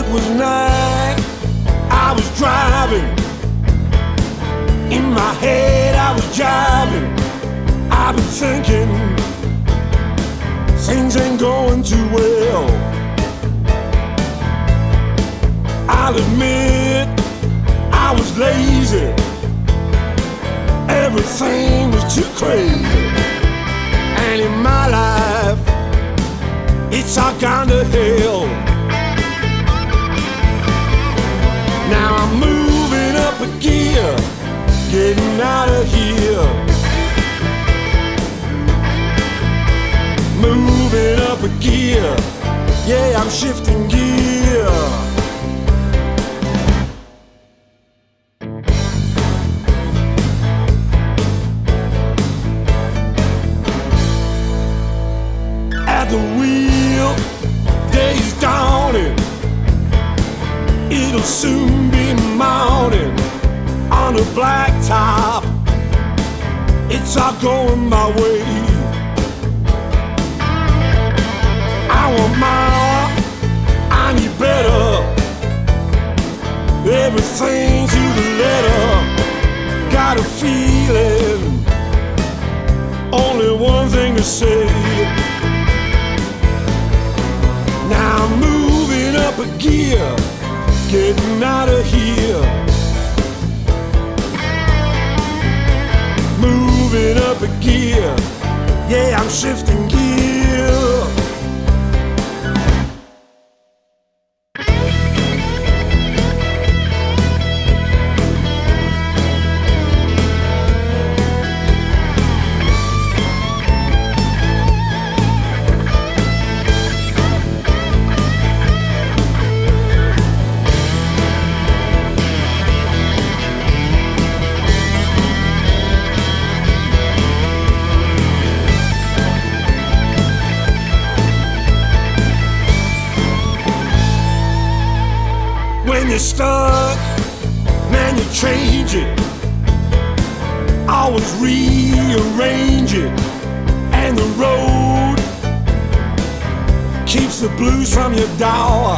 was night, I was driving. In my head I was jiving. I've been thinking things ain't going too well. I'll admit I was lazy. Everything was too crazy. And in my life, it's all gone to hell. Now I'm moving up a gear, getting out of here. Moving up a gear, yeah, I'm shifting gear. At the wheel, day's dawning. It'll soon be morning on the blacktop. It's all going my way. I want more, I need better. Everything to the letter. Got a feeling, only one thing to say. Now I'm moving up a gear, getting out of here. Moving up a gear, yeah, I'm shifting gear. When you're stuck, man, you change it. Always rearrange it. And the road keeps the blues from your door.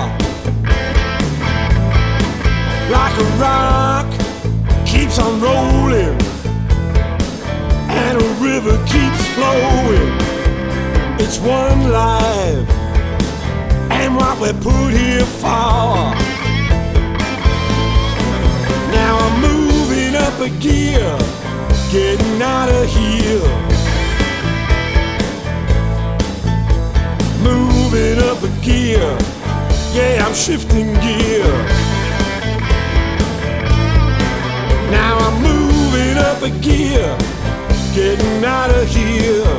Like a rock keeps on rolling, and a river keeps flowing. It's one life, and what we're put here for. Now I'm moving up a gear, getting out of here. Moving up a gear, yeah, I'm shifting gear. Now I'm moving up a gear, getting out of here.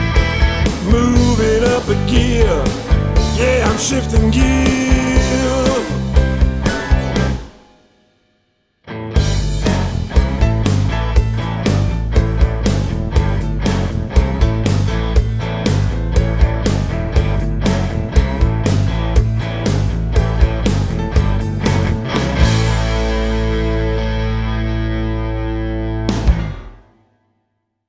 Moving up a gear, yeah, I'm shifting gear.